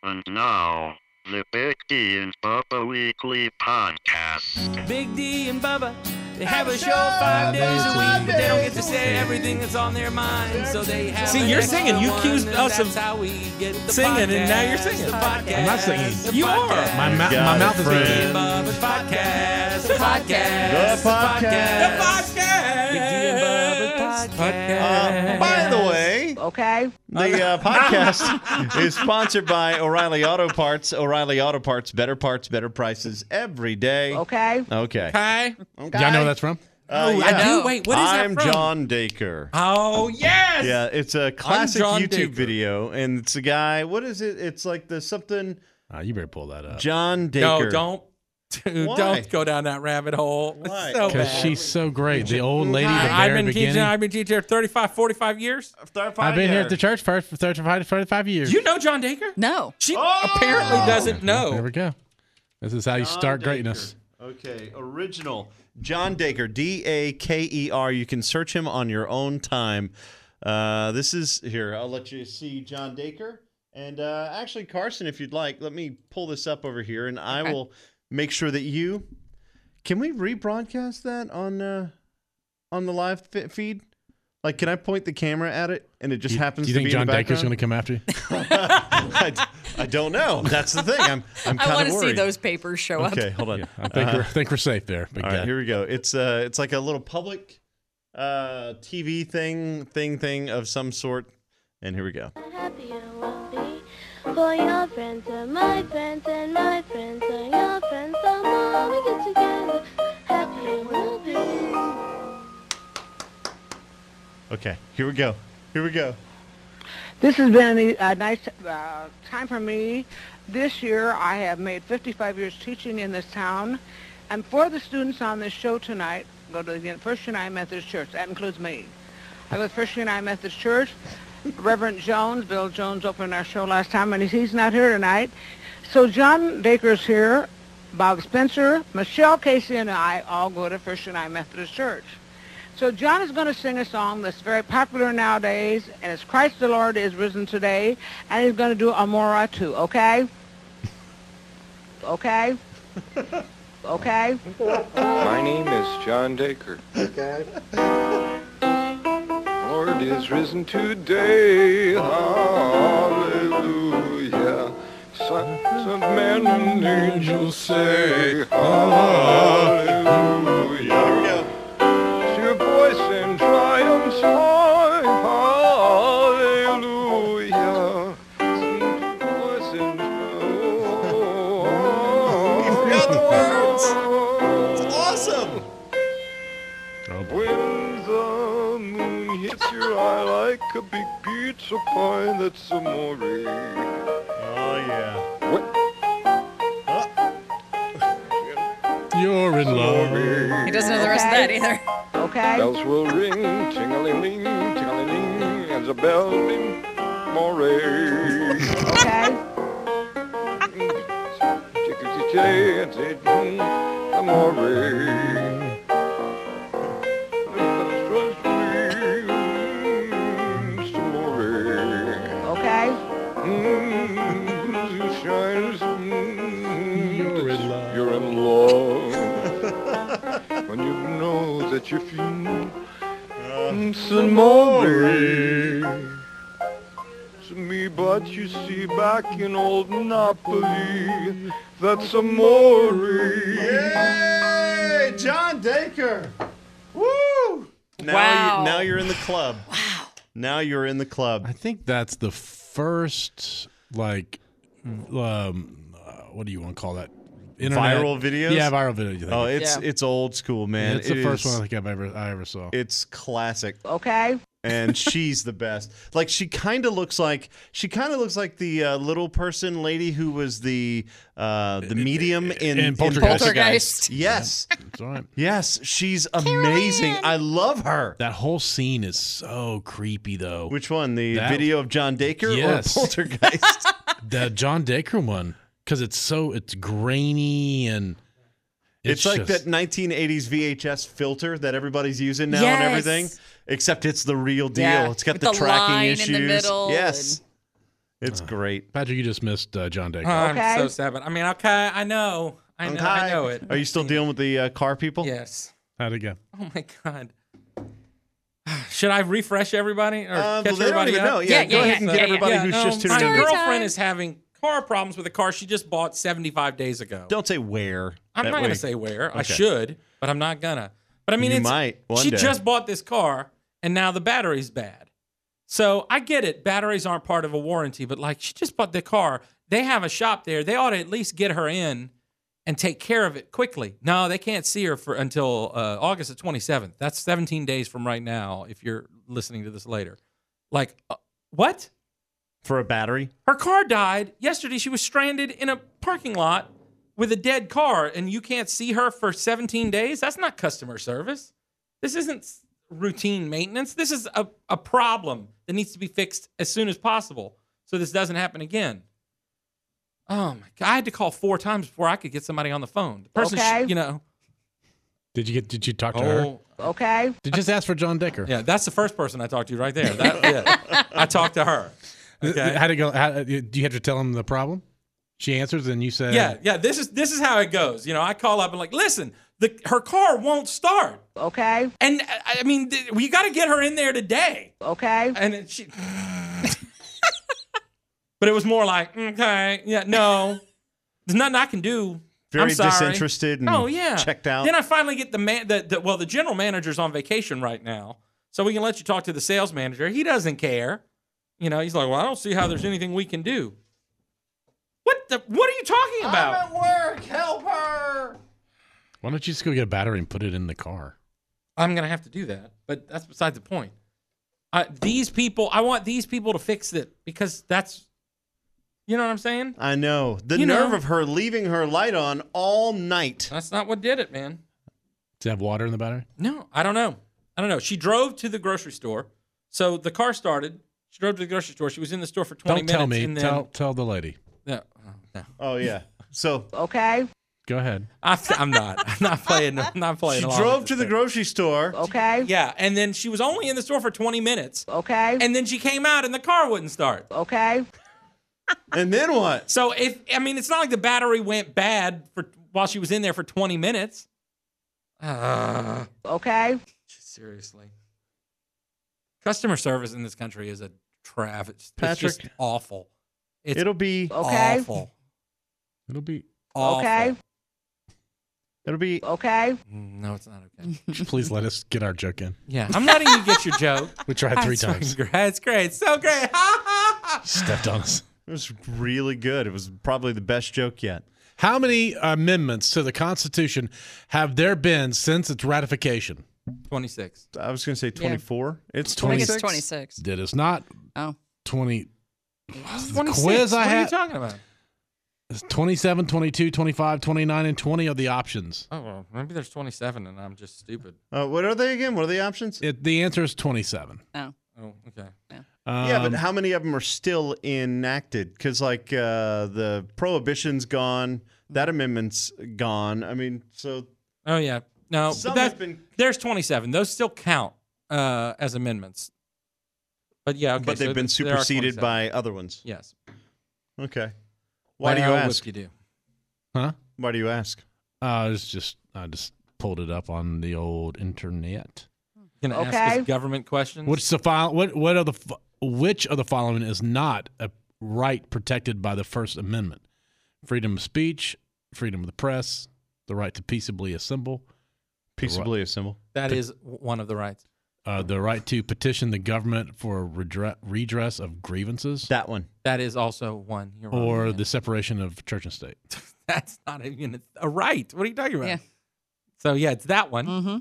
And now, the Big D and Bubba Weekly Podcast. Big D and Bubba, they have a show 5 days a week, but they don't get to say everything that's on their mind. So they have. See, you're singing. You accused us of singing, and now you're singing. I'm not singing. You are. My mouth is Big D red. and Bubba's podcast. The The podcast. Big D and Bubba's podcast. By the way, Okay. the podcast is sponsored by O'Reilly Auto Parts. O'Reilly Auto Parts, better prices every day. Okay. Okay. Hi. Y'all know where that's from? Yeah. I do. Wait, what is that I'm from? John Dacre. Oh, yes. Yeah, it's a classic John YouTube Dacre. video, and it's a guy. What is it? It's like the something You better pull that up. John No, Dacre. don't. Dude, Why? don't go down that rabbit hole. It's Why? so Because bad. she's so great. The old lady, the I've very been beginning. teaching her 35, 45 years. I've been here at the church for 35 years. You know John Dacre? No. She apparently doesn't There know. we go. This is how you start Dacre. greatness. Okay, original John Dacre, Daker. You can search him on your own time. This is here. I'll let you see John Dacre, and actually Carson, if you'd like, let me pull this up over here, and I will make sure that you. Can we rebroadcast that on the live feed? Like, can I point the camera at it, and it just happens Do you to think be John in the Dacre's going background? to come after you? I don't know. That's the thing. I'm kind I of want to worried. see those papers show up. Okay, hold on. I think we're safe there. Big All guy. right, here we go. It's like a little public TV thing of some sort, and here we go. Happy you will be for your friends and my friends and my friends and your friends. The more we get together, happy you will be. Okay, here we go. This has been a nice time for me. This year I have made 55 years teaching in this town. And for the students on this show tonight, go to the First United Methodist Church. That includes me. I go to First United Methodist Church. Reverend Jones, Bill Jones, opened our show last time, and he's not here tonight. So John Dacre's here. Bob Spencer, Michelle Casey, and I all go to First United Methodist Church. So John is going to sing a song that's very popular nowadays, and it's Christ the Lord is risen today, and he's going to do Amora too, okay? Okay? Okay? My name is John Dacre. Okay. Lord is risen today. Hallelujah. Sons of men and angels say hallelujah. Here we go. Your voice in triumph high. Hallelujah. Sweet voice in You forgot the words. It's awesome. When the moon hits your eye like a big pizza pie, that's amore. Oh yeah. You're in love. He doesn't know the rest of that either. Okay? Bells will ring, ting-a-ling-ling, ting-a-ling-ling, and the bell ring, more. Okay? Okay? You're in love. When you know that you feel some more to me, but you see back in old Napoli, that's amore. Yay, John Dacre. Woo! Now you're in the club. Wow. Now you're in the club. I think that's the first, like, what do you want to call that? Internet. Viral videos? Yeah, viral videos. Oh, it's old school, man. it's the first is- one I think I ever saw. It's classic. Okay? And she's the best. Like she kind of looks like the little person lady who was the medium in Poltergeist. Yes, That's right. yes, she's amazing. I love her. That whole scene is so creepy, though. Which one? The That- video of John Dacre Yes. or Poltergeist? The John Dacre one, because it's grainy and It's like just- that 1980s VHS filter that everybody's using now Yes. and everything, except it's the real deal. Yeah, It's got with the the tracking line in the issues. middle Yes. It's great. Patrick, you just missed John Dacre. I'm Okay. so sad. I mean, okay, I know it. Are you still dealing with the car people? Yes. How'd it go? Oh my God. Should I refresh everybody or Well, catch they don't everybody even up? know. Yeah, go ahead and get everybody who's no, just tuning my in. girlfriend is having car problems with a car she just bought 75 days ago. Don't say where. I'm That not way- going to say where. I Okay. should, but I'm not gonna. But I mean, You it's, might one she day. just bought this car, and now the battery's bad. So I get it. Batteries aren't part of a warranty, but like she just bought the car. They have a shop there. They ought to at least get her in and take care of it quickly. No, they can't see her until August the 27th. That's 17 days from right now if you're listening to this later. Like, what? For a battery? Her car died. Yesterday, she was stranded in a parking lot with a dead car, and you can't see her for 17 days? That's not customer service. This isn't routine maintenance. This is a problem that needs to be fixed as soon as possible so this doesn't happen again. Oh, my God. I had to call 4 times before I could get somebody on the phone. The person, Okay. Did you talk to her? Okay. Did you just ask for John Dacre? Yeah, that's the first person I talked to right there. Yeah. I talked to her. Okay. How'd it go? Do you have to tell him the problem? She answers, and you say, Yeah. This is how it goes. I call up and like, listen, her car won't start. Okay. And I mean, we got to get her in there today. Okay. And she, but it was more like, okay, yeah, no, there's nothing I can do. Very I'm sorry. disinterested and oh yeah, checked out. Then I finally get the general manager's on vacation right now, so we can let you talk to the sales manager. He doesn't care. He's like, well, I don't see how there's anything we can do. What are you talking about? I'm at work. Help her. why don't you just go get a battery and put it in the car? I'm gonna have to do that, but that's beside the point. I want these people to fix it because that's, you know what I'm saying? I know. The nerve of her leaving her light on all night. That's not what did it, man. Does it have water in the battery? No, I don't know. She drove to the grocery store, so the car started. She drove to the grocery store. She was in the store for 20 Don't minutes. tell me. And then, Tell the lady. No. Oh yeah. So Okay. Go ahead. I'm not. I'm not playing. I'm not playing. she along drove with to this the thing. grocery store. Okay. Yeah, and then she was only in the store for 20 minutes, Okay. and then she came out and the car wouldn't start. Okay. And then what? So it's not like the battery went bad while she was in there for 20 minutes. Okay. Seriously. Customer service in this country is a travesty. It's Patrick, just awful. It'll be Okay. awful. It'll be. Awful. Okay. It'll be Okay. No, it's not okay. Please let us get our joke in. Yeah, I'm letting you get your joke. We tried 3 That's times. fucking great. That's great. So great. Stepped on us. It was really good. It was probably the best joke yet. How many amendments to the Constitution have there been since its ratification? 26. I was going to say 24. It's I think 26. it's 26. It is not Oh. 20. 26. quiz I what are you had- talking about? It's 27, 22, 25, 29, and 20 are the options. Oh, well, maybe there's 27 and I'm just stupid. What are they again? What are the options? The answer is 27. Oh. Oh, okay. Yeah, but Um, how many of them are still enacted? Because the prohibition's gone, that amendment's gone. I mean, so Oh, yeah. No, some but have been, there's 27. Those still count as amendments. But yeah, okay. but they've so been there are superseded 27. by other ones. Yes. Okay. Why do you Well, ask? whoop-de-doo. huh? Why do you ask? I just pulled it up on the old internet. Gonna ask Okay. us government questions? Which of the following is not a right protected by the First Amendment? Freedom of speech, freedom of the press, the right to peaceably assemble, Peaceably assemble. That is one of the rights. the right to petition the government for redress of grievances, That one. That is also one. You're wrong or again. the separation of church and state. That's not even a right. What are you talking about? Yeah. So yeah, it's that one. Mm-hmm.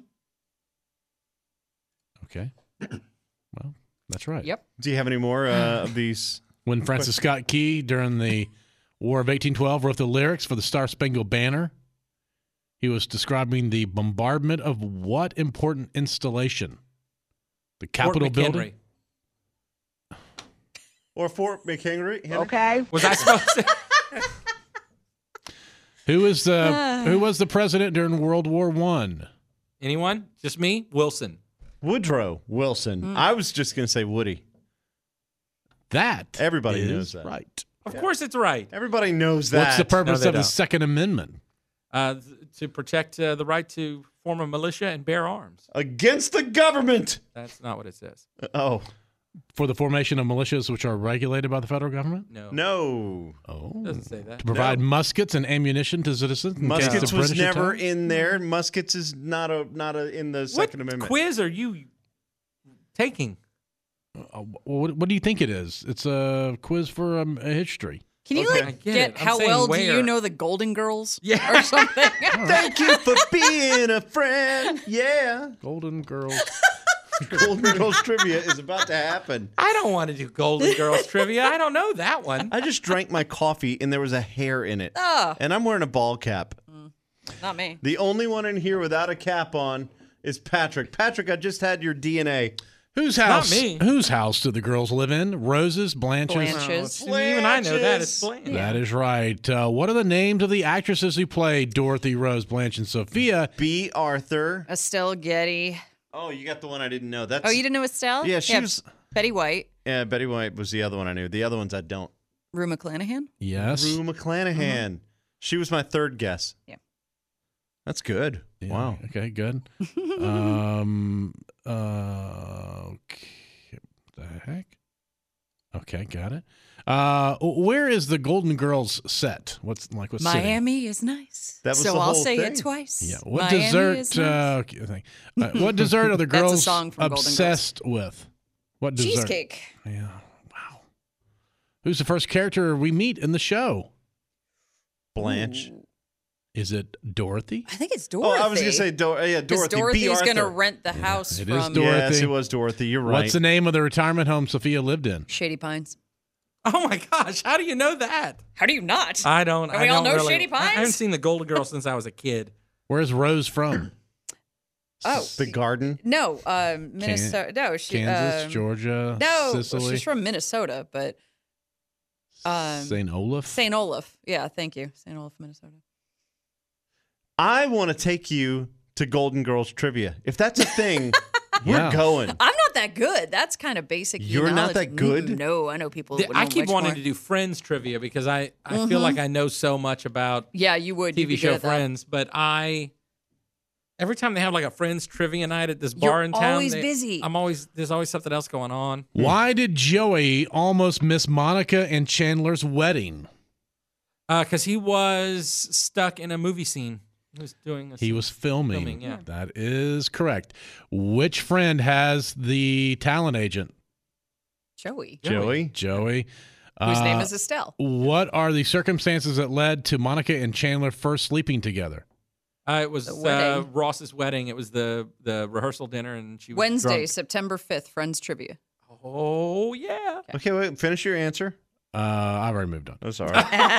Okay. Well, that's right. Yep. Do you have any more of these? When Francis Scott Key, during the War of 1812, wrote the lyrics for the Star Spangled Banner, he was describing the bombardment of what important installation? The Capitol Fort building? McHenry. Or Fort McHenry? Henry? Okay. Was I supposed to? Who was the president during World War I? Anyone? Just me? Wilson. Woodrow Wilson. I was just going to say Woody. That Everybody is knows that. right. Of course it's right. Everybody knows that. What's the purpose they of the don't. Second Amendment? To protect the right to form a militia and bear arms. Against the government. That's not what it says. Oh, For the formation of militias which are regulated by the federal government? No. no. Oh. It doesn't say that. To provide muskets and ammunition to citizens? in case Muskets the was British never attack? in there. Muskets is not in the What Second Amendment. quiz are you taking? What do you think it is? It's a quiz for a history. Can you Okay, I like get get it. I'm how saying well do where. you know the Golden Girls? Yeah. Or something. Thank you for being a friend. Yeah. Golden Girls. Golden Girls trivia is about to happen. I don't want to do Golden Girls trivia. I don't know that one. I just drank my coffee and there was a hair in it. Oh, And I'm wearing a ball cap. not me. The only one in here without a cap on is Patrick. Patrick, I just had your DNA. Whose Not house? me. Whose house do the girls live in? Rose's, Blanche's. Blanche's. See, even I know that. It's Blanches. Blanche. That is right. What are the names of the actresses who played Dorothy, Rose, Blanche, and Sophia? B. Arthur. Estelle Getty. Oh, you got the one I didn't know. That's Oh, you didn't know Estelle? Yeah, she was. Betty White. Yeah, Betty White was the other one I knew. The other ones I don't. Rue McClanahan. Yes. Rue McClanahan. She was my third guess. Yeah. That's good. Yeah, Wow. Okay, good. Okay. The heck? Okay, got it. Where is the Golden Girls set? What's city? Miami is nice. That was so the I'll whole say thing. it twice. Yeah. What Miami dessert? is nice. Okay, what dessert are the That's a girls song from Golden Girls. obsessed with? What dessert? Cheesecake. Yeah. Wow. Who's the first character we meet in the show? Blanche. Ooh. Is it Dorothy? I think it's Oh, Dorothy. I was going to say because Dorothy. B. Dorothy's Arthur. going to rent the house it is from Dorothy. Yes, it was Dorothy. You're right. What's the name of the retirement home Sophia lived in? Shady Pines. Oh my gosh! How do you know that? How do you not? I don't. And I we all don't know really, Shady Pines? I haven't seen the Golden Girls since I was a kid. Where's Rose from? Oh. The garden. No, Minnesota. No, she, Kansas, Georgia, no, Sicily, she's from Minnesota, but St. Olaf. St. Olaf. Yeah, thank you. St. Olaf, Minnesota. I want to take you to Golden Girls trivia. If that's a thing, we're Yeah. going. I'm not that good. That's kind of basic. You're not knowledge. that good? No, I know people. Would I know keep much wanting more. to do Friends trivia because I feel like I know so much about Yeah, you would. You'd TV be show good at that. Friends, but every time they have like a Friends trivia night at this You're bar in town, always busy. there's always something else going on. Why did Joey almost miss Monica and Chandler's wedding? Because he was stuck in a movie scene. He was doing. He was filming. Filming, yeah. That is correct. Which friend has the talent agent? Joey, Joey. Joey. whose name is Estelle. What are the circumstances that led to Monica and Chandler first sleeping together? It was The wedding. Ross's wedding. It was the rehersal dinner, and she was Wednesday, drunk. September 5th, Friends Trivia. Oh yeah. Okay, wait. Finish your answer. I've already moved on. Oh, sorry.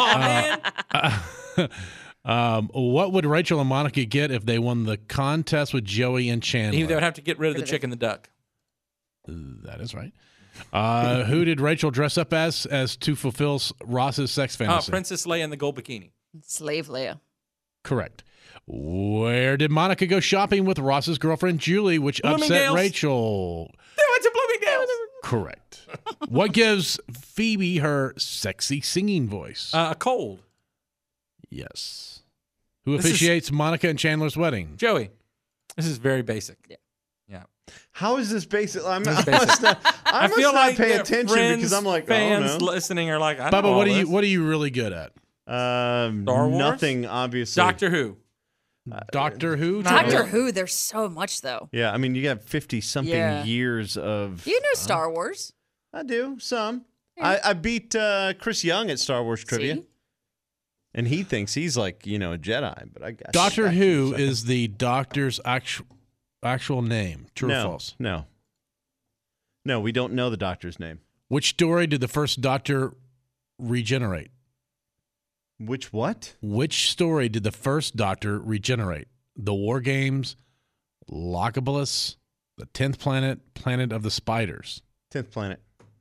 Oh man. What would Rachel and Monica get if they won the contest with Joey and Chandler? They would have to get rid of the chick and the duck. That is right. Who did Rachel dress up as to fulfill Ross's sex fantasy? Princess Leia in the gold bikini. Slave Leia. Correct. Where did Monica go shopping with Ross's girlfriend Julie, which upset Bloomingdale's. Rachel? They went to Bloomingdale's. Correct. What gives Phoebe her sexy singing voice? A cold. Yes. Who This is- officiates Monica and Chandler's wedding? Joey. This is very basic. Yeah. How is this basic? This is basic. I must feel not like pay the attention Friends because I'm like, fans oh, no. listening are like, I Bubba, know all what this. are you really good at? Star Wars? Nothing, obviously. Doctor Who. Doctor Who? Doctor Who, there's so much, though. Yeah, I mean, you got 50-something Yeah. years of... You know Star Wars. I do, some. Yeah. I beat Chris Young at Star Wars Trivia. See? And he thinks he's like, a Jedi, but I got Doctor Who is the doctor's actual name. True or false? No. No, we don't know the doctor's name. Which story did the first Doctor regenerate? Which what? Which story did the first Doctor regenerate? The War Games, Locabolus, the 10th Planet, Planet of the Spiders. 10th Planet.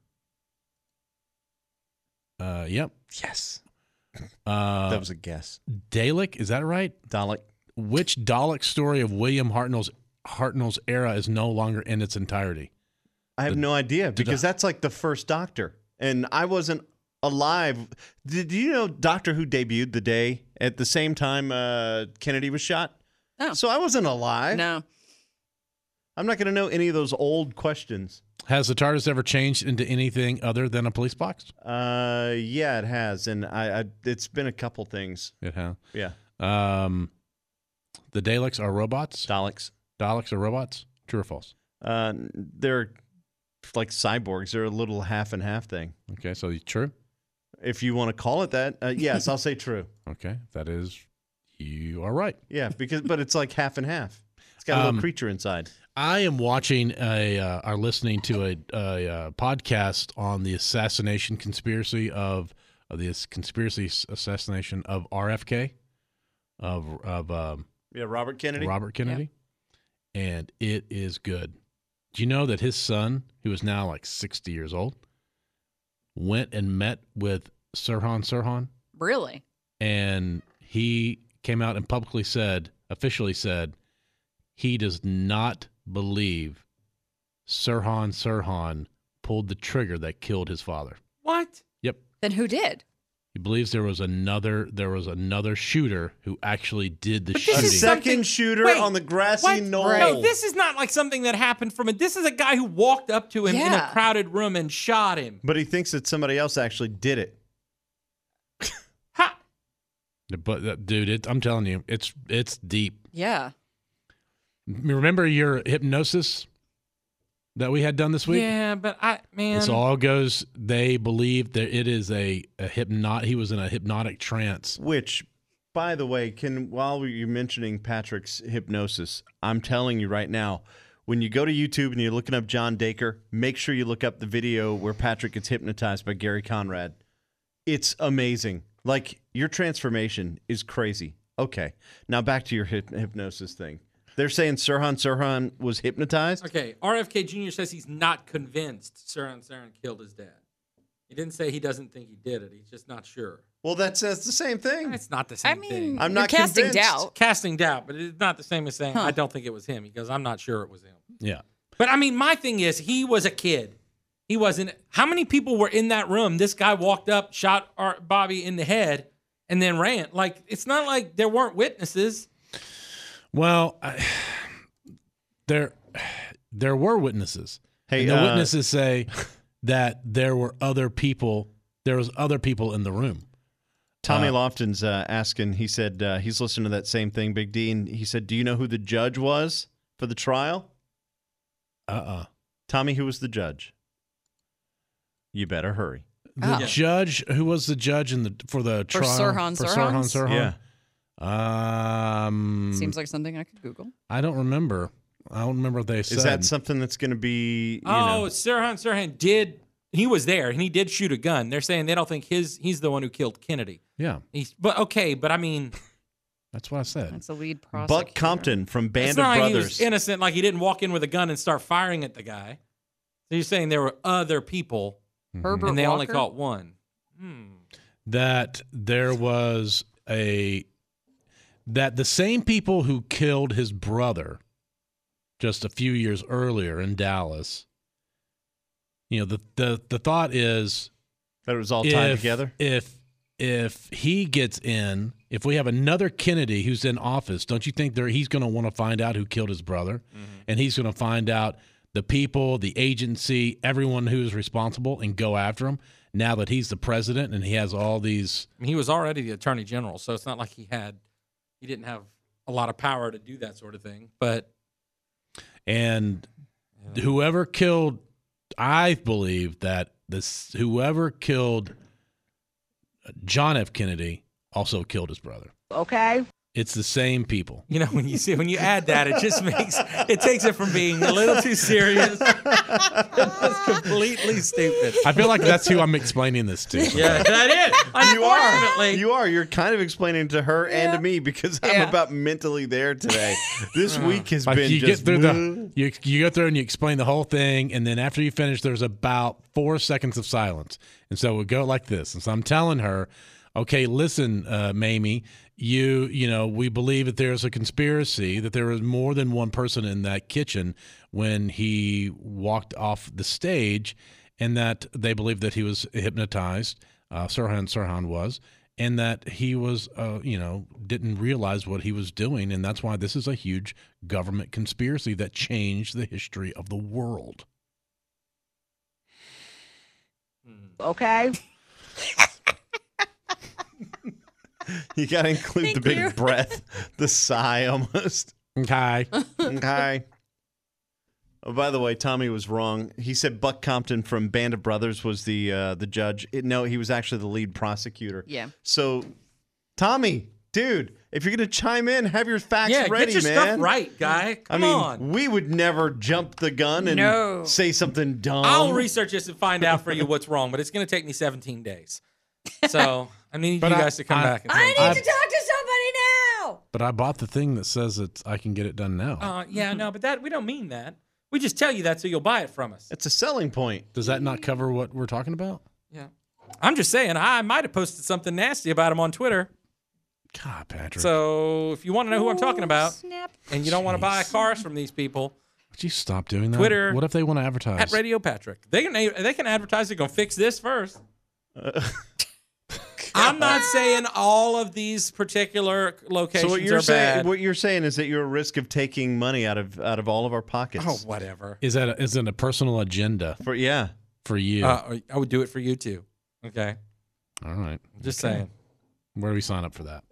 Yep. Yes. That was a guess. Dalek, is that right? Dalek. Which Dalek story of William Hartnell's era is no longer in its entirety? I have no idea because that's like the first Doctor. and I wasn't alive. Did you know Doctor Who debuted the day at the same time Kennedy was shot? Oh. So I wasn't alive. No. I'm not going to know any of those old questions. Has the TARDIS ever changed into anything other than a police box? Yeah, it has, and I it's been a couple things. It has. Yeah, The Daleks are robots? Daleks. Daleks are robots? True or false? They're like cyborgs. They're a little half and half thing. Okay, so true? If you want to call it that, yes, I'll say true. Okay, that is, you are right. Yeah, but it's like half and half. It's got a little creature inside. I am watching or listening to a podcast on the assassination conspiracy of this conspiracy assassination of RFK, of Robert Kennedy. Robert Kennedy, and it is good. Do you know that his son, who is now like 60 years old, went and met with Sirhan Sirhan? Really? And he came out and officially said, he does not believe Sirhan Sirhan pulled the trigger that killed his father. What? Yep. Then who did? He believes there was another shooter who actually did the But this shooting. A is second shooter Wait, on the grassy what? knoll. No, this is not like something that happened from this is a guy who walked up to him in a Yeah. crowded room and shot him. But he thinks that somebody else actually did it. Ha! But dude, I'm telling you, it's deep. Yeah. Remember your hypnosis that we had done this week? Yeah, but This all goes. They believe that it is a hypnot. He was in a hypnotic trance. Which, by the way, while you're mentioning Patrick's hypnosis, I'm telling you right now, when you go to YouTube and you're looking up John Dacre, make sure you look up the video where Patrick gets hypnotized by Gary Conrad. It's amazing. Like, your transformation is crazy. Okay, now back to your hypnosis thing. They're saying Sirhan Sirhan was hypnotized? Okay, RFK Jr. says he's not convinced Sirhan Sirhan killed his dad. He didn't say he doesn't think he did it. He's just not sure. Well, that's the same thing. It's not the same thing. I'm you're not casting convinced. doubt. Casting doubt, but it's not the same as saying Huh. I don't think it was him. He goes, I'm not sure it was him. Yeah. But I mean, my thing is, he was a kid. He wasn't. How many people were in that room? This guy walked up, shot Bobby in the head, and then ran. Like, it's not like there weren't witnesses. Well, there were witnesses. Hey, and the witnesses say that there were other people. There was other people in the room. Tommy Lofton's asking. He said he's listening to that same thing, Big D, and he said, "Do you know who the judge was for the trial?" Tommy, who was the judge? You better hurry. The judge, who was the judge for the For trial Sirhan for Sirhan? Sirhan? Yeah. Seems like something I could Google. I don't remember. I don't remember what they said. Is that something that's going to be? Sirhan Sirhan did. He was there, and he did shoot a gun. They're saying they don't think he's the one who killed Kennedy. Yeah. But I mean, that's what I said. That's the lead prosecutor. Buck Compton from Band it's of not like Brothers. he was innocent. Like, he didn't walk in with a gun and start firing at the guy. So you're saying there were other people, Herbert and they only Walker? caught one. That there was that the same people who killed his brother just a few years earlier in Dallas. You know, the thought is that it was all tied together. If he gets in, if we have another Kennedy who's in office, don't you think he's going to want to find out who killed his brother, and he's going to find out the people, the agency, everyone who's responsible, and go after him? Now that he's the president and he has all these, He was already the attorney general, so it's not like he didn't have a lot of power to do that sort of thing. But whoever killed, I believe that whoever killed John F. Kennedy also killed his brother. Okay. It's the same people. you know, when you add that, it just takes it from being a little too serious. It's completely stupid. I feel like that's who I'm explaining this to. Yeah, that is. Unfortunately, You are. You're kind of explaining to her and to me because I'm about mentally there today. This week has Like been you just get through you go through and you explain the whole thing, and then after you finish, there's about 4 seconds of silence, and so we'll go like this. And so I'm telling her, okay, listen, Mamie, you know, we believe that there's a conspiracy, that there was more than one person in that kitchen when he walked off the stage, and that they believe that he was hypnotized. Sirhan was, and that he was, didn't realize what he was doing, and that's why this is a huge government conspiracy that changed the history of the world. Okay? You got to include the big breath, the sigh almost. Okay. Okay. Oh, by the way, Tommy was wrong. He said Buck Compton from Band of Brothers was the judge. No, he was actually the lead prosecutor. Yeah. So, Tommy, dude, if you're going to chime in, have your facts ready, get your man. stuff right, guy. Come on. We would never jump the gun and say something dumb. I'll research this and find out for you what's wrong, but it's going to take me 17 days. So I need you guys to come back. And I need to talk to somebody now. But I bought the thing that says I can get it done now. But we don't mean that. We just tell you that so you'll buy it from us. It's a selling point. Does that not cover what we're talking about? Yeah. I'm just saying, I might have posted something nasty about him on Twitter. God, Patrick. So if you want to know who I'm talking about, and you don't want to buy cars from these people, would you stop doing that? Twitter. What if they want to advertise? At Radio Patrick. They can advertise. They're going to fix this first. I'm not saying all of these particular locations are bad. What you're saying is that you're at risk of taking money out of all of our pockets. Oh, whatever. Is it a personal agenda? For you. I would do it for you too. Okay. All right. Just saying. Where do we sign up for that?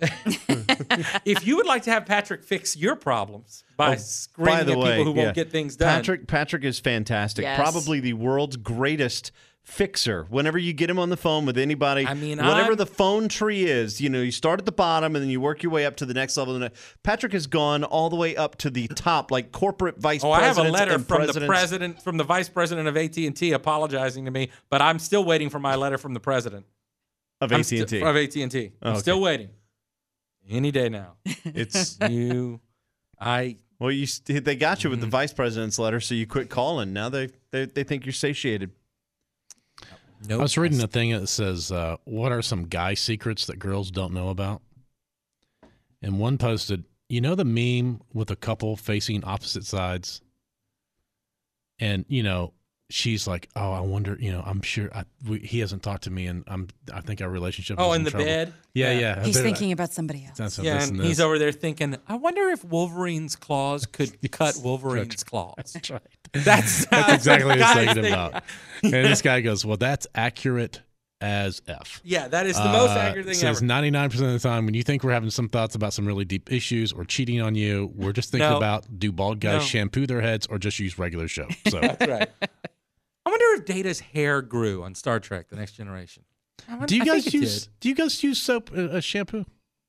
If you would like to have Patrick fix your problems by screaming at people who won't get things done. Patrick is fantastic. Yes. Probably the world's greatest fixer. Whenever you get him on the phone with anybody, whatever the phone tree is, you start at the bottom and then you work your way up to the next level. Patrick has gone all the way up to the top, like corporate vice presidents. I have a letter and from the vice president of AT&T apologizing to me, but I'm still waiting for my letter from the president of AT&T. I'm still waiting. Any day now. It's they got you with the vice president's letter, so you quit calling. Now they think you're satiated. Nope. I was reading a thing that says, what are some guy secrets that girls don't know about? And one posted, the meme with a couple facing opposite sides? And, she's like, oh, I wonder, I'm sure he hasn't talked to me, and I think our relationship is in the trouble. bed? Yeah. He's thinking about somebody else. And he's over there thinking, I wonder if Wolverine's claws could cut Wolverine's claws. That's right. That's exactly what he's thinking about. And this guy goes, well, that's accurate as F. Yeah, that is the most accurate thing says ever. 99% of the time when you think we're having some thoughts about some really deep issues or cheating on you, we're just thinking about, do bald guys shampoo their heads or just use regular soap? So that's right. I wonder if Data's hair grew on Star Trek: The Next Generation. Do you guys use soap as shampoo?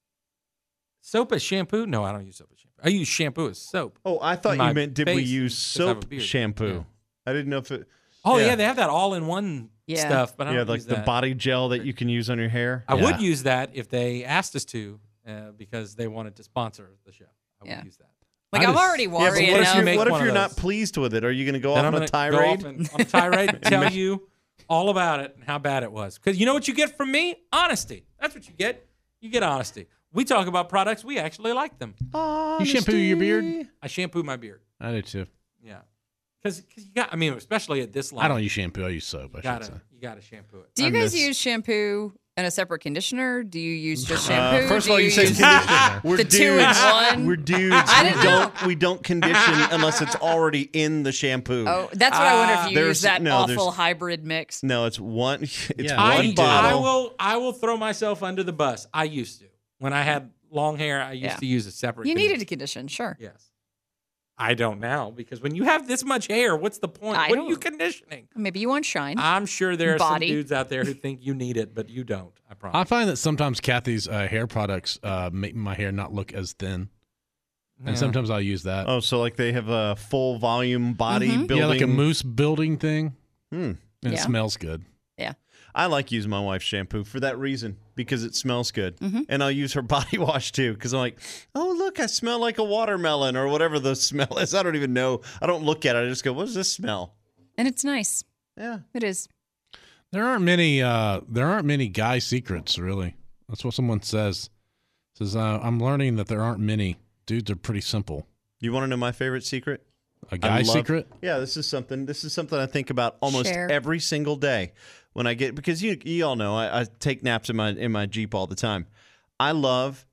Soap as shampoo? No, I don't use soap as shampoo. I use shampoo as soap. Oh, I thought you meant did we use soap shampoo? Yeah. I didn't know if it. Oh yeah, they have that all-in-one stuff, but I don't use like the body gel that you can use on your hair. I would use that if they asked us to, because they wanted to sponsor the show. I would use that. Like I'm already worried. What if you're not pleased with it? Are you going to go off on a tirade? On a tirade and tell you all about it and how bad it was. Because you know what you get from me? Honesty. That's what you get. You get honesty. We talk about products. We actually like them. Honesty. You shampoo your beard? I shampoo my beard. I do too. Yeah. Because you got, especially at this line. I don't use shampoo. I use soap. You got to shampoo it. Do you guys use shampoo and a separate conditioner? Do you use just shampoo? First of all, you say conditioner. We're the dudes. 2-in-1? We're dudes. We don't condition unless it's already in the shampoo. Oh, that's what I wonder if you use that awful hybrid mix. No, it's one. It's one bottle. I will throw myself under the bus. I used to. When I had long hair, I used to use a separate. You needed to condition, sure. Yes. I don't now, because when you have this much hair, what's the point? What are you conditioning? Maybe you want shine. I'm sure there are some dudes out there who think you need it, but you don't. I promise. I find that sometimes Kathy's hair products make my hair not look as thin. And sometimes I'll use that. Oh, so like they have a full volume body building? Yeah, like a mousse building thing. And it smells good. Yeah. I like using my wife's shampoo for that reason, because it smells good. And I'll use her body wash too, because I'm like, oh, look, I smell like a watermelon or whatever the smell is. I don't even know. I don't look at it. I just go, what does this smell? And it's nice. Yeah. It is. There aren't many guy secrets, really. That's what someone says. It says, I'm learning that there aren't many. Dudes are pretty simple. You want to know my favorite secret? A guy secret? Yeah, this is something I think about almost Share. every single day when I get, because you all know I take naps in my Jeep all the time. I love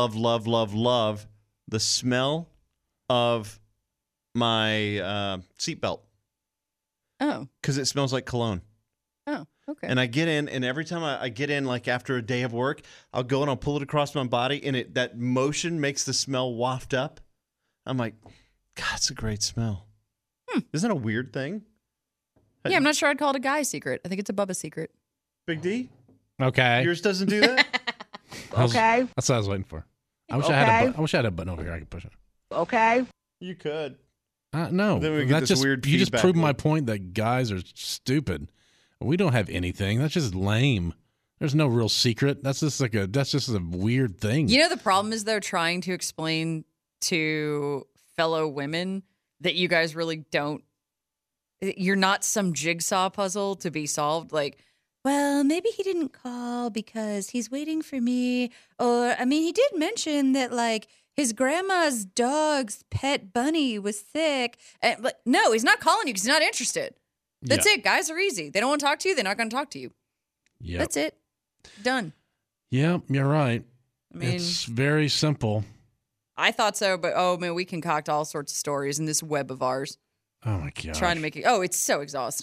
the smell of my seatbelt Oh. because it smells like cologne. Oh. Okay. And I get in, and every time I get in, like after a day of work, I'll go and I'll pull it across my body, and that motion makes the smell waft up. I'm like, God, it's a great smell. Isn't that a weird thing? Yeah, I'm not sure I'd call it a guy secret. I think it's a Bubba secret. Big D? Okay. Yours doesn't do that? Okay. That's what I was waiting for. I wish I had a button over here I could push it. Okay. You could. No. Then we get That's this just, weird you just feedback proved my loop. point that guys are stupid. We don't have anything. That's just lame. There's no real secret. That's just a weird thing. You know, the problem is they're trying to explain to fellow women that you guys really don't. You're not some jigsaw puzzle to be solved. Like, well, maybe he didn't call because he's waiting for me. Or, I mean, he did mention that, like, his grandma's dog's pet bunny was sick. But no, he's not calling you because he's not interested. That's it. Guys are easy. They don't want to talk to you. They're not going to talk to you. Yeah. That's it. Done. Yeah, you're right. I mean, it's very simple. I thought so, but oh man, we concoct all sorts of stories in this web of ours. Oh my god! Trying to make it. Oh, it's so exhausting.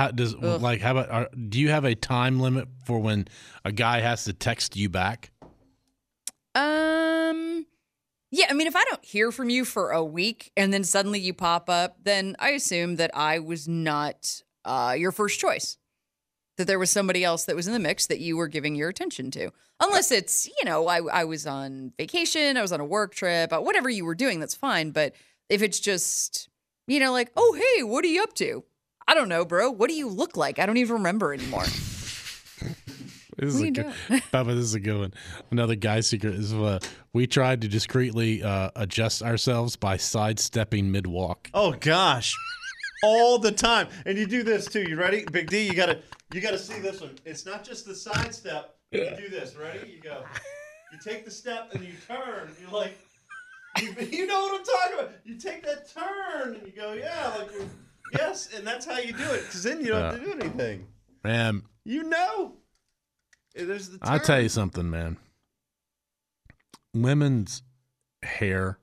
Do you have a time limit for when a guy has to text you back? Yeah, I mean, if I don't hear from you for a week and then suddenly you pop up, then I assume that I was not your first choice. That there was somebody else that was in the mix that you were giving your attention to. Unless it's, I was on vacation, I was on a work trip, whatever you were doing, that's fine. But if it's just, like, oh, hey, what are you up to? I don't know, bro. What do you look like? I don't even remember anymore. This is Bubba, this is a good one. Another guy secret is we tried to discreetly adjust ourselves by sidestepping mid-walk. Oh, gosh. All the time. And you do this, too. You ready? Big D, you gotta see this one. It's not just the side step. You do this. Ready? You go. You take the step and you turn. You're like, you know what I'm talking about. You take that turn and you go, yes. And that's how you do it. Because then you don't have to do anything. Man. There's the turn. I'll tell you something, man. Women's hair,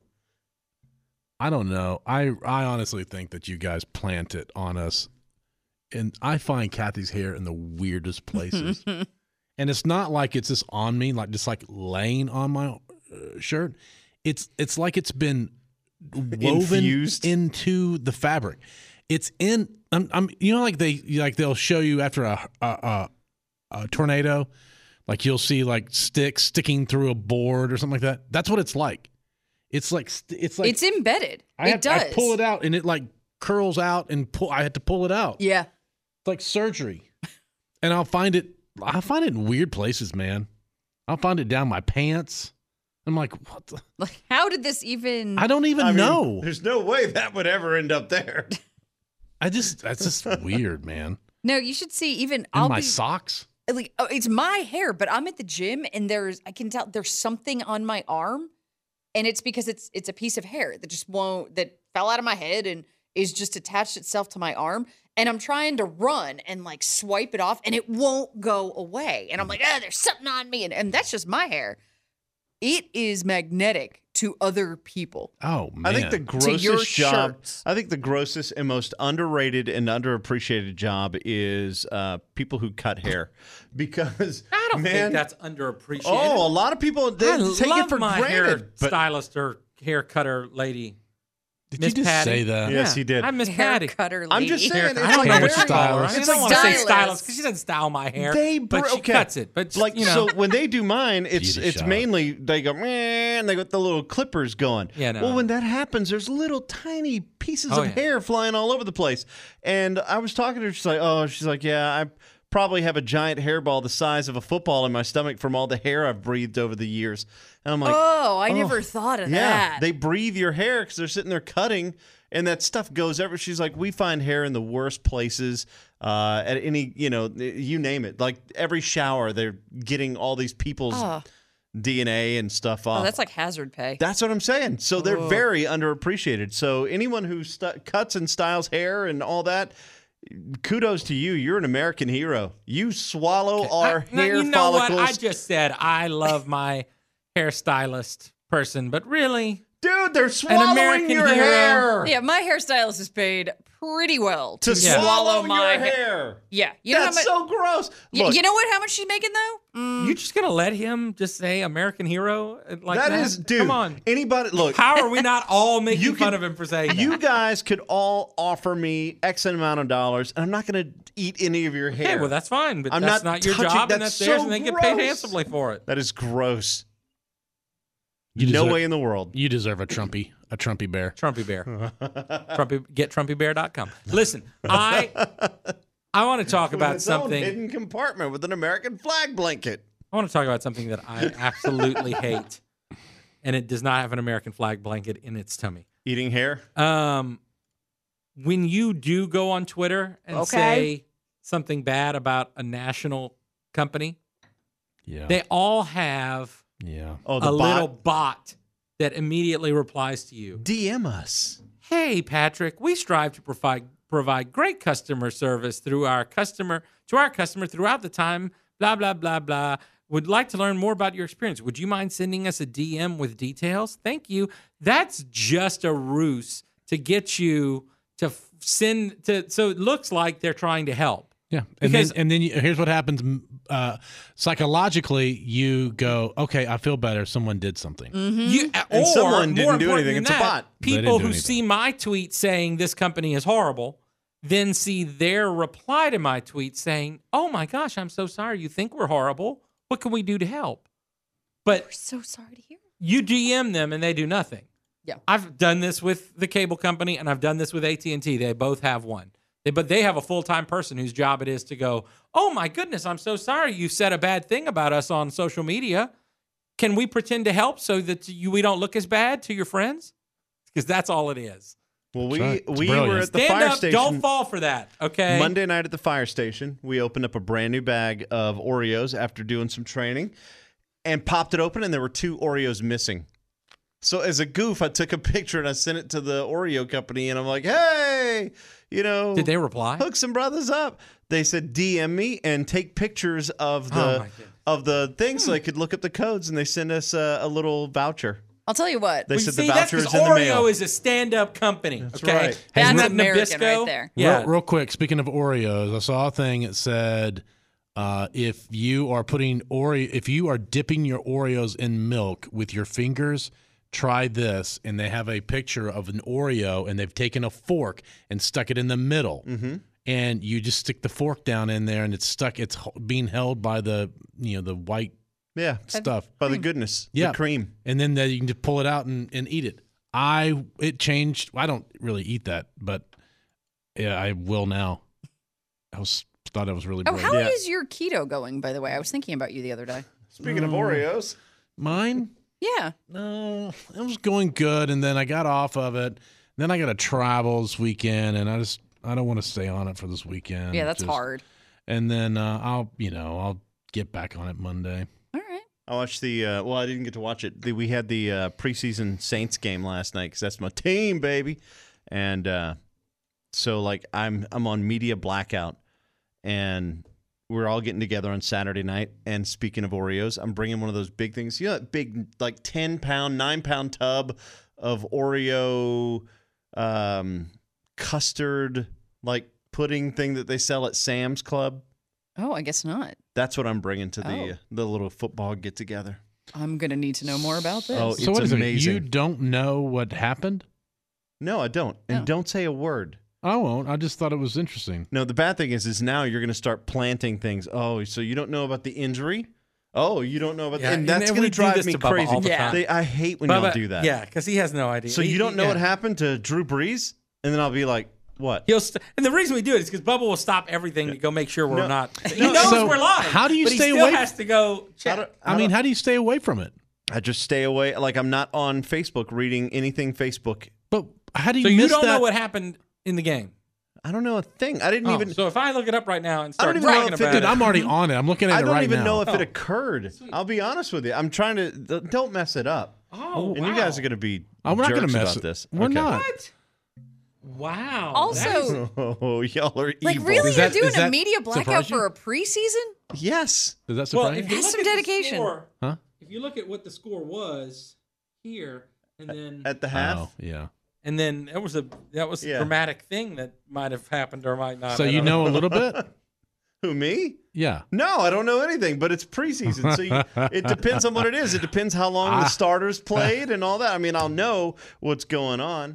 I don't know. I honestly think that you guys plant it on us. And I find Kathy's hair in the weirdest places. And it's not like it's just on me, like just like laying on my shirt. It's like it's been woven infused into the fabric. It's in. Like they'll show you after a tornado, like you'll see like sticks sticking through a board or something like that. That's what it's like. It's like it's embedded. It does. I pull it out and it like curls out and I had to pull it out. Yeah, it's like surgery. And I'll find it in weird places, man. I'll find it down my pants. I'm like, what the? Like, how did this even? I don't even know. There's no way that would ever end up there. That's just weird, man. No, you should see even in my socks. Like, it's my hair, but I'm at the gym and I can tell there's something on my arm, and it's because it's a piece of hair that fell out of my head and is just attached itself to my arm. And I'm trying to run and like swipe it off, and it won't go away. And I'm like, there's something on me, and that's just my hair. It is magnetic to other people. Oh, man. I think the grossest job, shirts. I think the grossest and most underrated and underappreciated job is people who cut hair. Because I don't think that's underappreciated. Oh, a lot of people take it for my granted. Hair stylist or hair cutter lady. Did Miss you just Patty. say that? Yes, he did. I'm Miss Hair Patty. cutter lady. I'm just saying. I don't know what you call her. I It's don't want to say stylist. stylist because she doesn't style my hair. But she cuts it. But like so when they do mine, it's shop. mainly they go and they got the little clippers going. Yeah, no. Well, when that happens, there's little tiny pieces Oh, of yeah. hair flying all over the place. And I was talking to her. She's like, yeah, I probably have a giant hairball the size of a football in my stomach from all the hair I've breathed over the years. And I'm like, I never thought of that. they breathe your hair because they're sitting there cutting. And that stuff goes everywhere. She's like, we find hair in the worst places at any, you name it. Like every shower, they're getting all these people's DNA and stuff off. Oh, that's like hazard pay. That's what I'm saying. So they're very underappreciated. So anyone who cuts and styles hair and all that, kudos to you. You're an American hero. You swallow our hair you know follicles. what? I just said I love my hairstylist person, but really, dude, they're swallowing American your hero. hair. Yeah, my hairstylist is paid pretty well To swallow my hair. Yeah, you know That's how much, so gross. You Look, know what? How much she's making though? you just gonna let him just say American hero like that? that is, dude. Come on. Anybody, look. How are we not all making You fun could- of him for saying that? You guys could all offer me X amount of dollars, and I'm not going to eat any of your hair. Okay, well, that's fine, but I'm that's not not your touching- job, and that's that's theirs, so and they get paid gross. handsomely for it. That is gross. You No deserve- way in the world. You deserve a Trumpy bear. Trumpy Bear. GetTrumpyBear.com. Listen, I want to talk about Its own something. hidden compartment with an American flag blanket. I want to talk about something that I absolutely hate, and it does not have an American flag blanket in its tummy. Eating hair? When you do go on Twitter and say something bad about a national company, they all have Oh, the a bot? little bot that immediately replies to you. DM us. Hey, Patrick, we strive to provide great customer service to our customer throughout the time, blah, blah, blah, blah. Would like to learn more about your experience. Would you mind sending us a DM with details? Thank you. That's just a ruse to get you to send to. So it looks like they're trying to help. Yeah, and then here's what happens. Psychologically, you go, okay, I feel better. Someone did something. And someone didn't do anything. It's a bot. People who see my tweet saying this company is horrible, then see their reply to my tweet saying, "Oh my gosh, I'm so sorry. You think we're horrible? What can we do to help?" But We're so sorry to hear. you DM them and they do nothing. Yeah. I've done this with the cable company and I've done this with AT&T. They both have one. But they have a full-time person whose job it is to go, "Oh my goodness, I'm so sorry you said a bad thing about us on social media. Can we pretend to help so that we don't look as bad to your friends?" Because that's all it is. Well, That's right. we It's were brilliant. at the Stand fire up, station. don't fall for that, okay? Monday night at the fire station, we opened up a brand new bag of Oreos after doing some training and popped it open, and there were 2 Oreos missing. So as a goof, I took a picture and I sent it to the Oreo company, and I'm like, hey, Did they reply? hook some brothers up. They said DM me and take pictures of Oh, the my goodness. of the thing so they could look up the codes, and they sent us a little voucher. I'll tell you what. They Well, said see, the that's voucher is 'cause in the Oreo mail. is a stand-up company. okay, right. That's Isn't that American Nabisco? right there. Yeah. Real quick, speaking of Oreos, I saw a thing that said if you are dipping your Oreos in milk with your fingers, try this. And they have a picture of an Oreo, and they've taken a fork and stuck it in the middle. Mm-hmm. And you just stick the fork down in there, and it's stuck. It's being held by the the white Yeah, stuff. by the goodness, Yeah. the cream. And then you can just pull it out and eat it. It changed. I don't really eat that, but yeah, I will now. Thought it was really Oh, brilliant. how is your keto going, by the way? I was thinking about you the other day. Speaking of Oreos, Mine? Yeah. No, it was going good, and then I got off of it. Then I got to travel this weekend, and I don't want to stay on it for this weekend. Yeah, that's hard. And then I'll get back on it Monday. All right. I watched the. I didn't get to watch it. We had the preseason Saints game last night because that's my team, baby. And so like I'm on media blackout, and we're all getting together on Saturday night. And speaking of Oreos, I'm bringing one of those big things. You know that big like 10-pound, 9-pound tub of Oreo custard like pudding thing that they sell at Sam's Club. Oh, I guess not. That's what I'm bringing to the little football get together. I'm going to need to know more about this. Oh, So it's what is amazing. it? You don't know what happened? No, I don't. And No. don't say a word. I won't. I just thought it was interesting. No, the bad thing is now you're going to start planting things. Oh, so you don't know about the injury? Oh, you don't know about Yeah, and that's and going we to do drive this me to Bubba crazy. all the Yeah. time. I hate when Bubba- y'all do that. Yeah, because he has no idea. So you don't know yeah. what happened to Drew Brees? And then I'll be like, what? And the reason we do it is because Bubba will stop everything to go make sure we're No. not. He No, knows so we're live. how do you but stay he still away- has to go check. How do you stay away from it? I just stay away. Like I'm not on Facebook reading anything Facebook. But how do you So you miss don't that? know what happened in the game. I don't know a thing. I didn't even. So if I look it up right now and I start don't even know talking if it about did. it, I'm already on it. I'm looking at I it don't right even now. know if it occurred. I'll be honest with you. I'm trying to. Don't mess it up. Oh, And you guys are going to be. Oh, we're not going to mess about this. We're Okay. not. What? Wow. Also, Oh, y'all are like, evil. really, Is that- you're is doing a that media blackout surprise you? for a preseason? Yes. Does that well, surprise if you? you That's look some at the dedication. score- Huh? If you look at what the score was here, and then At the half. Oh, yeah. and then that was a Yeah. dramatic thing that might have happened or might not. So I you don't know a little bit? Who, me? Yeah. No, I don't know anything, but it's preseason. So it depends on what it is. It depends how long the starters played and all that. I mean, I'll know what's going on.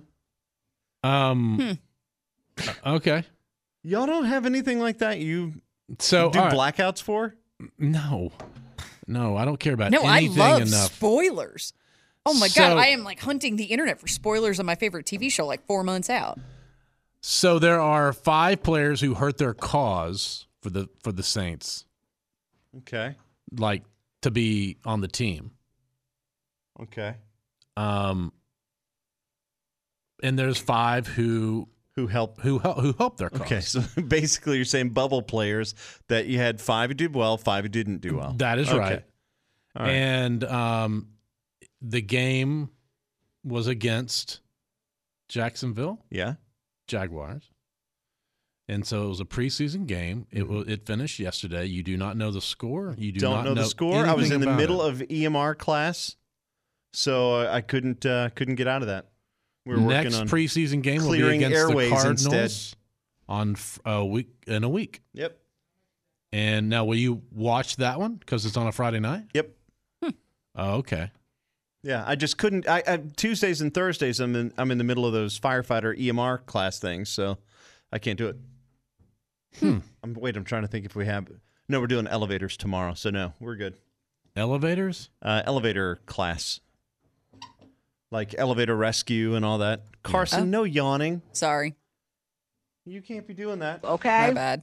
Okay. Y'all don't have anything like that you So do all right. blackouts for? No, I don't care about No, I anything love enough. spoilers. Oh my So- God, I am like hunting the internet for spoilers on my favorite TV show like 4 months out. So there are 5 players who hurt their cause for the Saints, Okay. like to be on the team. Okay. And there's 5 who helped their cause. Okay, so basically you're saying bubble players that you had 5 who did well, 5 who didn't do well. That is Okay. right. All right. And the game was against Jacksonville Yeah. Jaguars. And so it was a preseason game. It finished yesterday. You do not know the score. You Don't know the score. I was anything in the about middle it. of EMR class, so I couldn't get out of that. We were Next working on preseason game will be clearing against airways the Cardinals instead. on a week. Yep. And now, will you watch that one because it's on a Friday night? Yep. Oh, okay. Yeah, I just couldn't. I Tuesdays and Thursdays I'm in the middle of those firefighter EMR class things, so I can't do it. I'm trying to think if we have. No, we're doing elevators tomorrow, so no, we're good. Elevators? Elevator class, like elevator rescue and all that. Carson, no yawning. Sorry. You can't be doing that. Okay. My bad.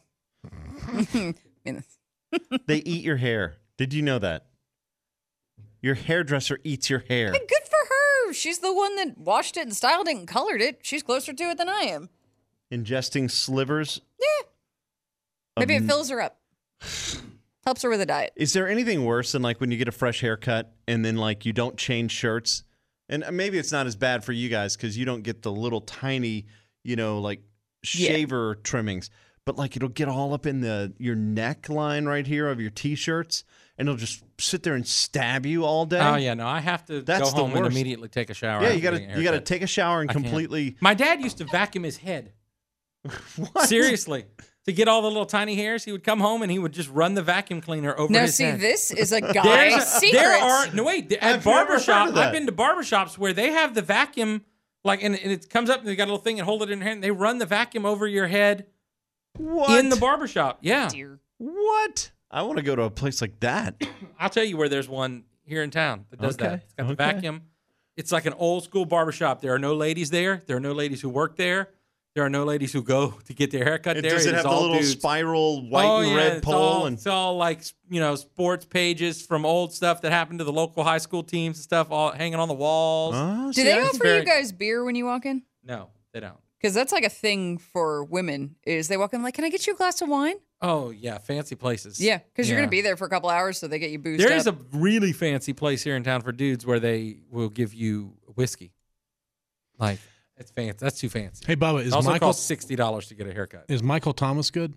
They eat your hair. Did you know that? Your hairdresser eats your hair. Good for her. She's the one that washed it and styled it and colored it. She's closer to it than I am. Ingesting slivers. Yeah. Maybe it fills her up. Helps her with a diet. Is there anything worse than like when you get a fresh haircut and then like you don't change shirts? And maybe it's not as bad for you guys because you don't get the little tiny, like shaver trimmings. But like it'll get all up in your neckline right here of your t-shirts, and it'll just sit there and stab you all day. Oh yeah, no, I have to That's go the home and worst. immediately take a shower. Yeah, after you gotta getting a you gotta haircut. take a shower and I can't. completely. My dad used to vacuum his head. What? Seriously. To get all the little tiny hairs, he would come home and he would just run the vacuum cleaner over Now, his see, head. this is a guy's secret. There are no wait at I've never heard barbershop. of that. I've been to barbershops where they have the vacuum and it comes up and they got a little thing and hold it in your hand. And they run the vacuum over your head What? in the barbershop. Yeah, Dear. What? I want to go to a place like that. I'll tell you where there's one here in town that does Okay, that. It's got the okay. vacuum. It's like an old school barbershop. There are no ladies there. There are no ladies who work there. There are no ladies who go to get their haircut there. Does it is have the all little dudes. spiral white Oh, and yeah, red it's pole? all, And it's all like sports pages from old stuff that happened to the local high school teams and stuff, all hanging on the walls. Oh, Do see, they that's offer very- you guys beer when you walk in? No, they don't. Because that's like a thing for women. Is they walk in like, can I get you a glass of wine? Oh yeah, fancy places. Yeah, because you're Yeah. gonna be there for a couple hours, so they get you boozed There up. is a really fancy place here in town for dudes where they will give you whiskey. Like it's fancy. That's too fancy. Hey, Bubba, It is also Michael costs $60 to get a haircut. is Michael Thomas good?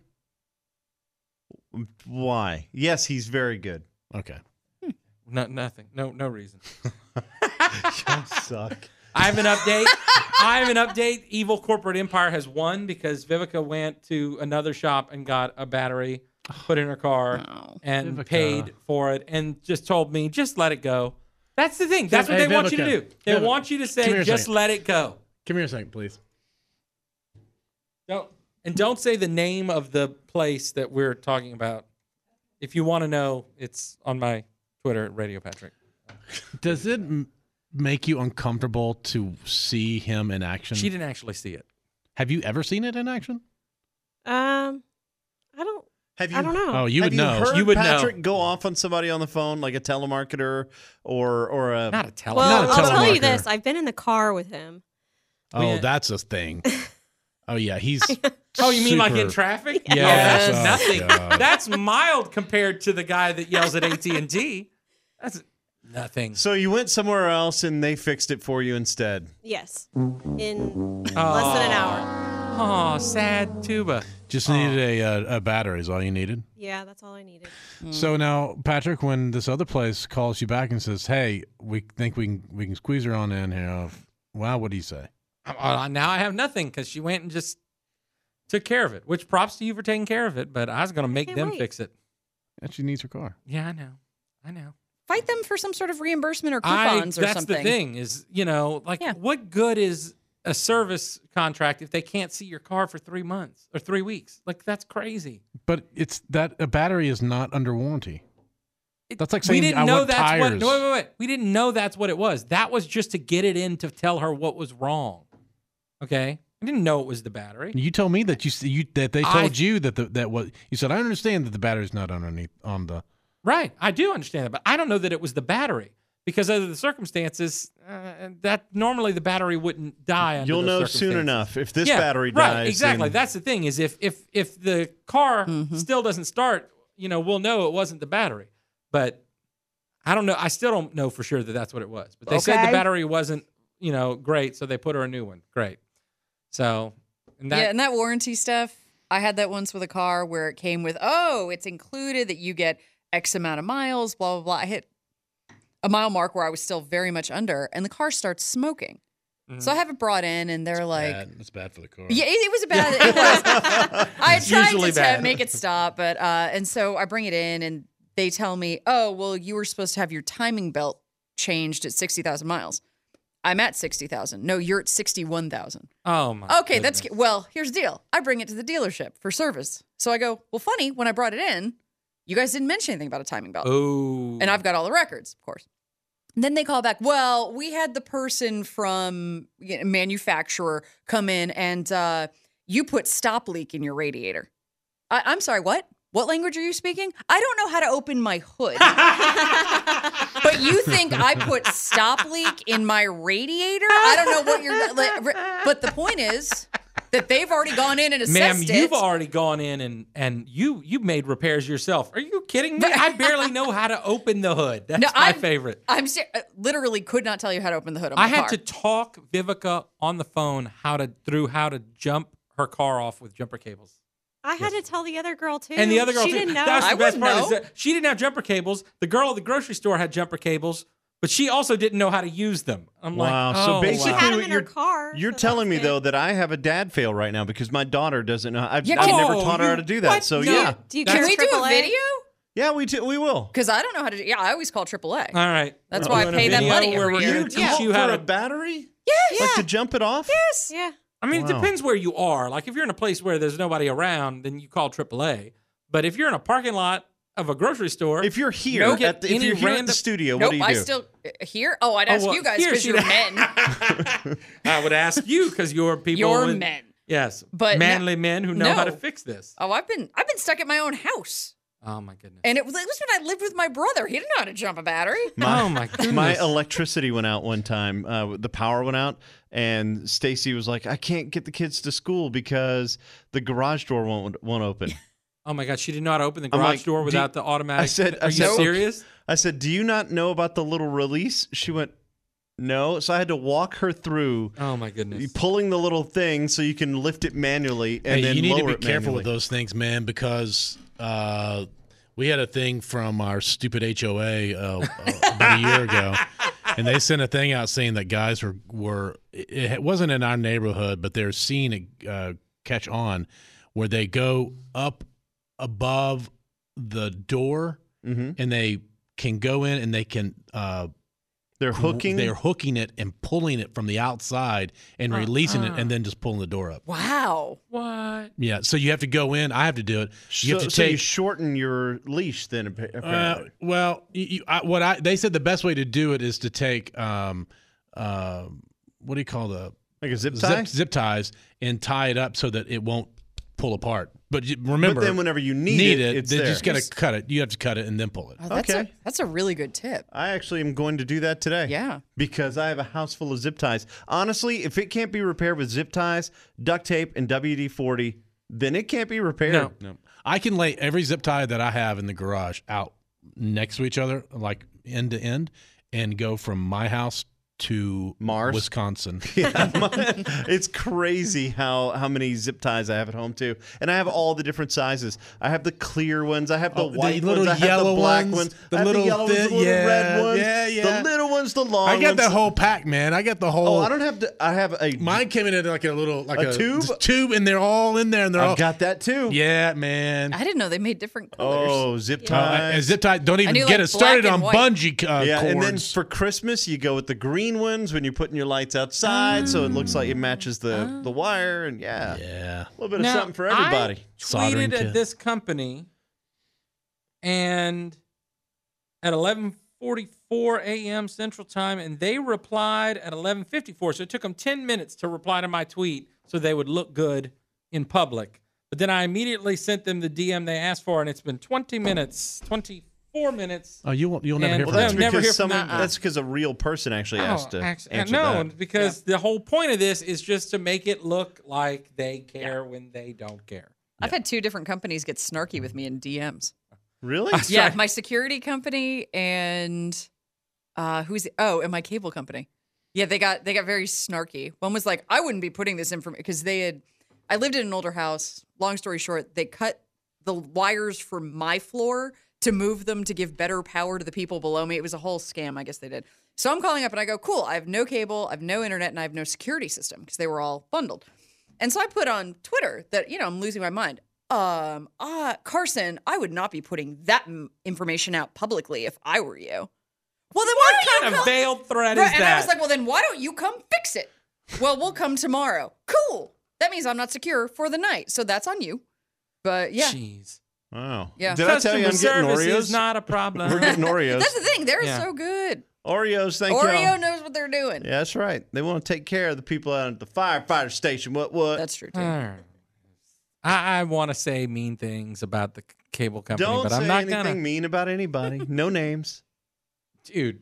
Why? Yes, he's very good. Okay. No, nothing. No reason. Y'all suck. I have an update. Evil Corporate Empire has won because Vivica went to another shop and got a battery, put in her car, and Vivica. paid for it, and just told me, just let it go. That's the thing. That's what Hey, they want you to Vivica. do. They Vivica, want you to come here say, a just second. let it go. Come here a second, please. Don't say the name of the place that we're talking about. If you want to know, it's on my Twitter at Radio Patrick. Does it make you uncomfortable to see him in action? She didn't actually see it. Have you ever seen it in action? I don't. Have you? I don't know. Oh, you have would know. Heard You would know. Patrick go off on somebody on the phone, like a telemarketer or a. Not a telemarketer. Well, Not a I'll tell you telemarketer. this. I've been in the car with him. Oh, that's a thing. Oh yeah, he's. Oh, you mean like in super- traffic? Yes. Oh, that's Oh, nothing. God. That's mild compared to the guy that yells at AT&T. That's nothing. So you went somewhere else and they fixed it for you instead. Yes. In less than an hour. Oh, sad tuba. Just needed a battery. Is all you needed. Yeah, that's all I needed. So now, Patrick, when this other place calls you back and says, "Hey, we think we can squeeze her on in here," wow, what do you say? Now I have nothing because she went and just took care of it. Which props to you for taking care of it, but I was going to make them fix it. And she needs her car. Yeah, I know. Fight them for some sort of reimbursement or coupons or that's something. the thing is, what good is a service contract if they can't see your car for 3 months or 3 weeks? Like, that's crazy. But it's that a battery is not under warranty. That's like saying we didn't I know want that's tires. what. No, wait. We didn't know that's what it was. That was just to get it in to tell her what was wrong. Okay, I didn't know it was the battery. You told me that that they told you that what you said. I understand that the battery's not underneath on the. Right, I do understand that, but I don't know that it was the battery because under the circumstances, that normally the battery wouldn't die. Under You'll those know circumstances. soon enough if this Yeah, battery right, dies. exactly. then- That's the thing is if the car still doesn't start, we'll know it wasn't the battery. But I don't know. I still don't know for sure that that's what it was. But they said the battery wasn't, great, so they put her a new one. Great. So, and that warranty stuff, I had that once with a car where it came with, it's included that you get X amount of miles, blah, blah, blah. I hit a mile mark where I was still very much under, and the car starts smoking. So I have it brought in, and they're like... That's bad for the car. Yeah, it was bad. It was. I tried usually to bad. make it stop, but and so I bring it in, and they tell me, "Oh, well, you were supposed to have your timing belt changed at 60,000 miles." I'm at 60,000. No, you're at 61,000. Oh my. Okay, goodness. here's the deal. I bring it to the dealership for service. So I go, well, funny, when I brought it in, you guys didn't mention anything about a timing belt. Oh. And I've got all the records, of course. And then they call back, well, we had the person from manufacturer come in and you put stop leak in your radiator. I'm sorry, what? What language are you speaking? I don't know how to open my hood. But you think I put stop leak in my radiator? I don't know what you're... But the point is that they've already gone in and assessed Ma'am, it. you've already gone in and you made repairs yourself. Are you kidding me? I barely know how to open the hood. That's my favorite. I'm literally could not tell you how to open the hood of my car. I had to talk Vivica on the phone how to jump her car off with jumper cables. I had to tell the other girl too. And the other girl she too. didn't know. That's the I best wouldn't part. know. Is that she didn't have jumper cables. The girl at the grocery store had jumper cables, but she also didn't know how to use them. I'm Wow. like, So oh, basically, She had them in you're, her car. you're so telling me, that's good. though, that I have a dad fail right now because my daughter doesn't know. I've Yeah, never oh, taught her you- how to do that. what? So, No. yeah. Do you Can call we do a AAA? video? Yeah, we will. Because I don't know how to do. Yeah, I always call AAA. all right. That's We're why I doing a pay that video money where every we're year. gonna teach you for how a to. battery? Yes. Like to jump it off? Yes. Yeah. I mean, it Wow. depends where you are. Like if you're in a place where there's nobody around, then you call AAA. But if you're in a parking lot of a grocery store, If you're here, Nope. if Any you're here at the random- studio, Nope, what do you I do? still here. Oh, I'd ask well, you guys here because she'd- you're men. I would ask you because you're people. You're with- men. Yes, But manly men who know how to no. fix this. Oh, I've been stuck at my own house, Oh my goodness. and it was when I lived with my brother. He didn't know how to jump a battery. Oh my goodness. My electricity went out one time. The power went out, and Stacy was like, "I can't get the kids to school because the garage door won't open." Oh my God, she didn't know how to open the I'm garage like, door "Do- without the automatic. I said, Are you serious? I said, "Do you not know about the little release?" She went, "No." So I had to walk her through Oh my goodness. pulling the little thing so you can lift it manually and Hey, then you need lower to be it careful manually. with those things, man, because we had a thing from our stupid HOA about a year ago, and they sent a thing out saying that guys were it wasn't in our neighborhood, but they're seeing it catch on, where they go up above the door and they can go in and they can They're hooking. they're hooking it and pulling it from the outside and releasing it and then just pulling the door up. Wow. What? Yeah, so you have to go in. I have to do it. You have to so take. you shorten your leash then apparently. Well, they said the best way to do it is to take what do you call the Like a zip tie? zip ties and tie it up so that it won't pull apart. But remember, But then whenever you need it, it's they there. just got to cut it. You have to cut it and then pull it. Oh, that's a really good tip. I actually am going to do that today. Yeah. Because I have a house full of zip ties. Honestly, if it can't be repaired with zip ties, duct tape, and WD-40, then it can't be repaired. No. I can lay every zip tie that I have in the garage out next to each other, like end to end, and go from my house to Mars, Wisconsin. It's crazy how many zip ties I have at home too, and I have all the different sizes. I have the clear ones, I have the white little ones, I have yellow the black ones, ones, the I have little the yellow ones, thin- the little red yeah, ones, yeah. the little ones, the long I ones. got the whole pack, man. I got the whole. Oh, I don't have to. I have a. Mine came in like a little, like A tube? and they're all in there, and they're all. I've got that too. Yeah, man. I didn't know they made different colors. Oh, zip ties. And zip tie. Don't even knew, get like, us started black on and white. bungee yeah, cords. and then for Christmas, you go with the green ones when you're putting your lights outside, so it looks like it matches the wire, and yeah, a little bit of something for everybody. I Soldering tweeted kit. at this company, and at 11:44 a.m. Central Time, and they replied at 11:54. So it took them 10 minutes to reply to my tweet, so they would look good in public. But then I immediately sent them the DM they asked for, and it's been 20 minutes, 24 minutes. Oh, you'll never And- hear Well, from that's They'll never because hear from someone. that. That's because a real person actually asked to answer no, that. because the whole point of this is just to make it look like they care when they don't care. I've had 2 different companies get snarky with me in DMs. Really? Yeah, my security company and and my cable company. Yeah, they got very snarky. One was like, I wouldn't be putting this information because I lived in an older house. Long story short, they cut the wires from my floor to move them to give better power to the people below me. It was a whole scam, I guess they did. So I'm calling up and I go, cool, I have no cable, I have no internet, and I have no security system because they were all bundled. And so I put on Twitter that, I'm losing my mind. Carson, I would not be putting that information out publicly if I were you. Well, then why don't What you kind of veiled threat Right, is and that? I was like, well, then why don't you come fix it? Well, we'll come tomorrow. Cool. That means I'm not secure for the night. So that's on you. But yeah. Jeez. Wow. Yeah. Did I tell you I'm Customer getting service Oreos? is not a problem. We're getting Oreos. That's the thing. They're Yeah. so good. Oreos, thank Oreo you. knows what they're doing. Yeah, that's right. They want to take care of the people out at the firefighter station. What? That's true, too. All right. I want to say mean things about the cable company, Don't but say I'm not anything gonna. mean about anybody. No names. Dude,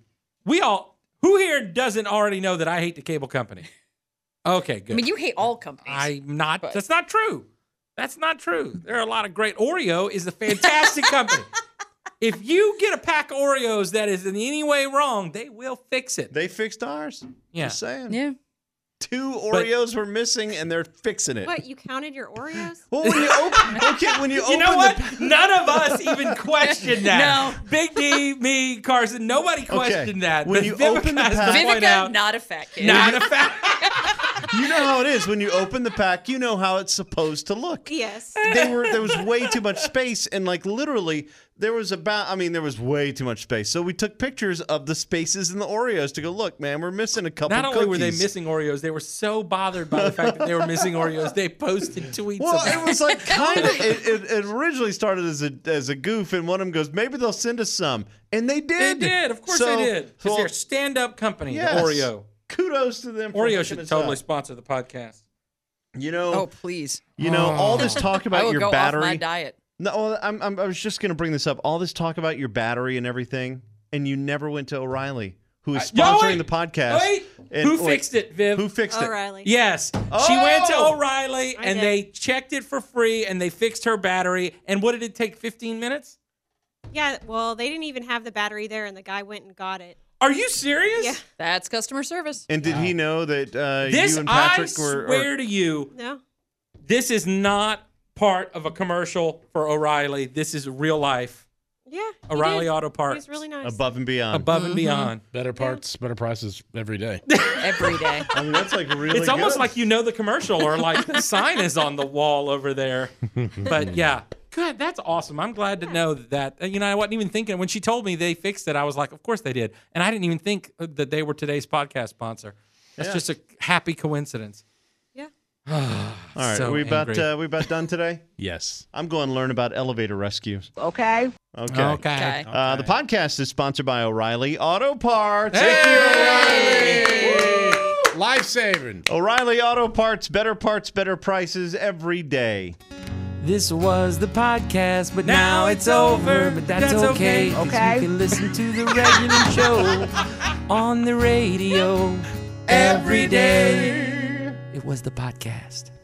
who here doesn't already know that I hate the cable company? Okay, good. I mean, you hate all companies. I'm not. That's not true. That's not true. There are a lot of great. Oreo is a fantastic company. If you get a pack of Oreos that is in any way wrong, they will fix it. They fixed ours. Yeah. Just saying. Yeah. 2 Oreos were missing, and they're fixing it. What, you counted your Oreos? Well, when you open, You know what? None of us even questioned that. No. Big D, me, Carson, nobody questioned that. When But you Vivica open the has to pack- point Vivica, out, not a fat kid. not a fact. You know how it is when you open the pack. You know how it's supposed to look. Yes. There was way too much space, and like literally, there was way too much space. So we took pictures of the spaces in the Oreos to go, look, man, we're missing a couple. Not only were they cookies." missing Oreos, they were so bothered by the fact that they were missing Oreos, they posted tweets Well, about it was like kind of. It originally started as a goof, and one of them goes, maybe they'll send us some, and they did. They did. Of course So- they did. Because well, they're a stand-up company, yes. the Oreo. Kudos to them. For Oreo hooking should us totally up. sponsor the podcast. You know. Oh, please. All this talk I about will your go battery. off my diet. No, I was just going to bring this up. All this talk about your battery and everything, and you never went to O'Reilly, who is sponsoring the podcast. Wait. Who fixed it, Viv? Who fixed it? O'Reilly. Yes. She went to O'Reilly, I and did. they checked it for free, and they fixed her battery. And what did it take, 15 minutes? Yeah, well, they didn't even have the battery there, and the guy went and got it. Are you serious? Yeah. That's customer service. And did he know that This, you and I Patrick were? swear to you, No? this is not part of a commercial for O'Reilly. This is real life. Yeah. he O'Reilly did. Auto He Parts. was really nice. Above and beyond. Above and beyond. better parts, better prices every day. Every day. I mean, that's like really. It's almost good. like you know the commercial, or like the sign is on the wall over there. But yeah, good. That's awesome. I'm glad to know that. I wasn't even thinking when she told me they fixed it. I was like, of course they did, and I didn't even think that they were today's podcast sponsor. That's just a happy coincidence. Yeah. All right, So we angry. about done today. Yes. I'm going to learn about elevator rescues. Okay. Okay. Okay. The podcast is sponsored by O'Reilly Auto Parts. Life saving. O'Reilly Auto Parts, better prices every day. This was the podcast, but now it's over. But that's okay, 'cause you can listen to the regular show on the radio every day. It was the podcast.